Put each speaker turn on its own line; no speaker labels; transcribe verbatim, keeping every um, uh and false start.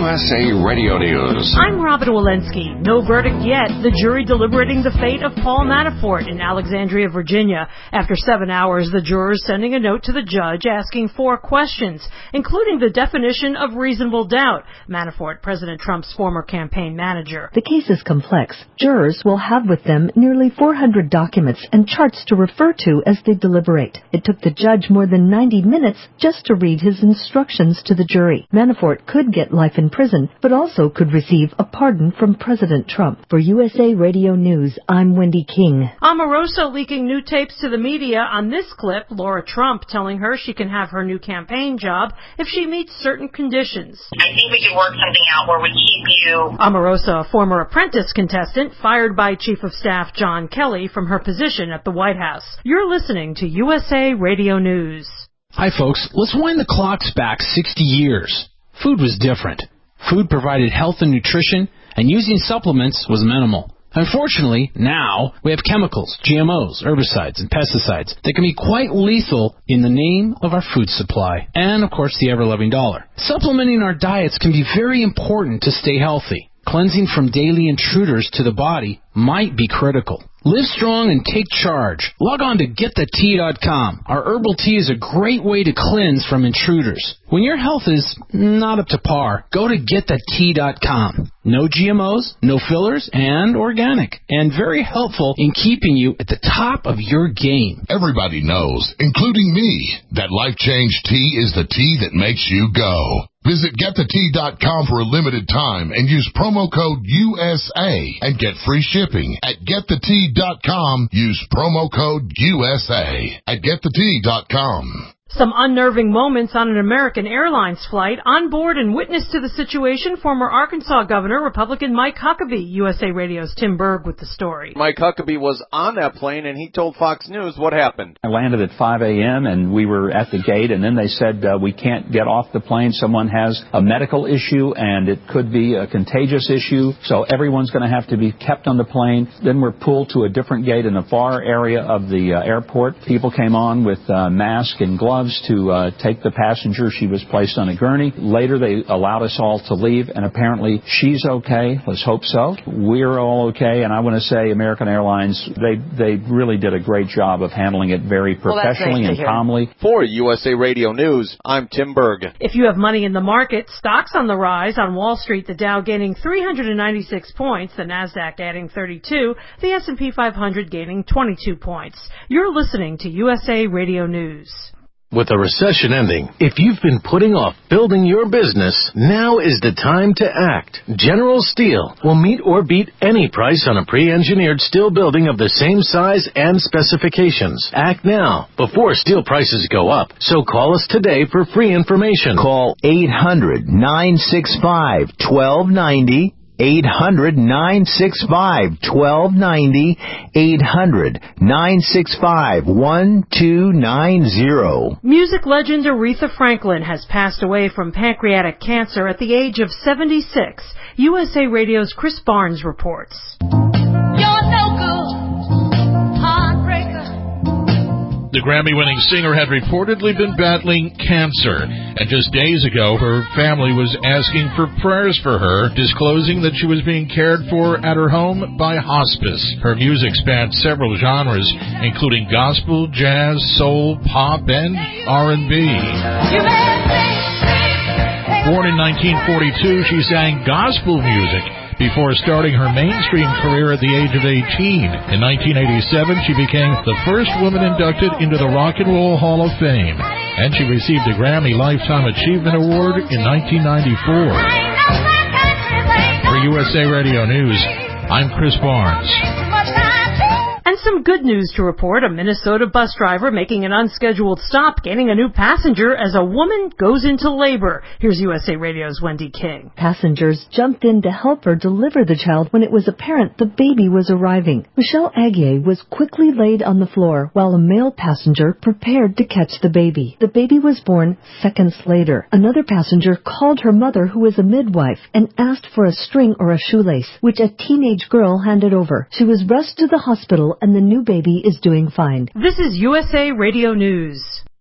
U S A Radio News.
I'm Robin Walensky. No verdict yet. The jury deliberating the fate of Paul Manafort in Alexandria, Virginia. After seven hours, the jurors sending a note to the judge asking four questions, including the definition of reasonable doubt. Manafort, President Trump's former campaign manager.
The case is complex. Jurors will have with them nearly four hundred documents and charts to refer to as they deliberate. It took the judge more than ninety minutes just to read his instructions to the jury. Manafort could get life in prison, but also could receive a pardon from President Trump. For U S A Radio News, I'm Wendy King.
Omarosa leaking new tapes to the media. On this clip, Laura Trump telling her she can have her new campaign job if she meets certain conditions.
I think we could work something out where we keep you.
Omarosa, a former apprentice contestant, fired by Chief of Staff John Kelly from her position at the White House. You're listening to U S A Radio News.
Hi, folks. Let's wind the clocks back sixty years. Food was different. Food provided health and nutrition, and using supplements was minimal. Unfortunately, now we have chemicals, G M Os, herbicides, and pesticides that can be quite lethal in the name of our food supply and, of course, the ever-loving dollar. Supplementing our diets can be very important to stay healthy. Cleansing from daily intruders to the body might be critical. Live strong and take charge. Log on to get the tea dot com. Our herbal tea is a great way to cleanse from intruders. When your health is not up to par, go to get the tea dot com. No G M Os, no fillers, and organic. And very helpful in keeping you at the top of your game.
Everybody knows, including me, that Life Change Tea is the tea that makes you go. Visit get the tea dot com for a limited time and use promo code U S A and get free shipping. At get the tea dot com, use promo code U S A at get the tea dot com.
Some unnerving moments on an American Airlines flight. On board and witness to the situation, former Arkansas Governor, Republican Mike Huckabee. U S A Radio's Tim Berg with the story.
Mike Huckabee was on that plane, and he told Fox News what happened.
I landed at five a.m., and we were at the gate, and then they said, uh, we can't get off the plane. Someone has a medical issue, and it could be a contagious issue, so everyone's going to have to be kept on the plane. Then we're pulled to a different gate in the far area of the uh, airport. People came on with uh, masks and gloves to uh, take the passenger. She was placed on a gurney. Later, they allowed us all to leave, and apparently she's okay. Let's hope so. We're all okay, and I want to say American Airlines, they they really did a great job of handling it very professionally well, nice and calmly.
For U S A Radio News, I'm Tim Berg.
If you have money in the market, stocks on the rise. On Wall Street, the Dow gaining three hundred ninety-six points, the Nasdaq adding thirty-two, the S and P five hundred gaining twenty-two points. You're listening to U S A Radio News.
With a recession ending, if you've been putting off building your business, now is the time to act. General Steel will meet or beat any price on a pre-engineered steel building of the same size and specifications. Act now, before steel prices go up. So call us today for free information.
Call eight hundred, nine six five, one two nine zero. eight hundred, nine six five, one two nine zero. eight hundred, nine six five, one two nine zero.
Music legend Aretha Franklin has passed away from pancreatic cancer at the age of seventy-six. U S A Radio's Chris Barnes reports.
You're no good, heartbreaker.
The Grammy-winning singer had reportedly been battling cancer, and just days ago her family was asking for prayers for her, disclosing that she was being cared for at her home by hospice. Her music spanned several genres, including gospel, jazz, soul, pop, and R and B. Born in nineteen forty-two, she sang gospel music before starting her mainstream career at the age of eighteen. In nineteen eighty-seven, she became the first woman inducted into the Rock and Roll Hall of Fame, and she received a Grammy Lifetime Achievement Award in nineteen ninety-four. For U S A Radio News, I'm Chris Barnes.
And some good news to report. A Minnesota bus driver making an unscheduled stop, gaining a new passenger as a woman goes into labor. Here's U S A Radio's Wendy King.
Passengers jumped in to help her deliver the child when it was apparent the baby was arriving. Michelle Aguier was quickly laid on the floor while a male passenger prepared to catch the baby. The baby was born seconds later. Another passenger called her mother, who was a midwife, and asked for a string or a shoelace, which a teenage girl handed over. She was rushed to the hospital, and the new baby is doing fine.
This is U S A Radio News.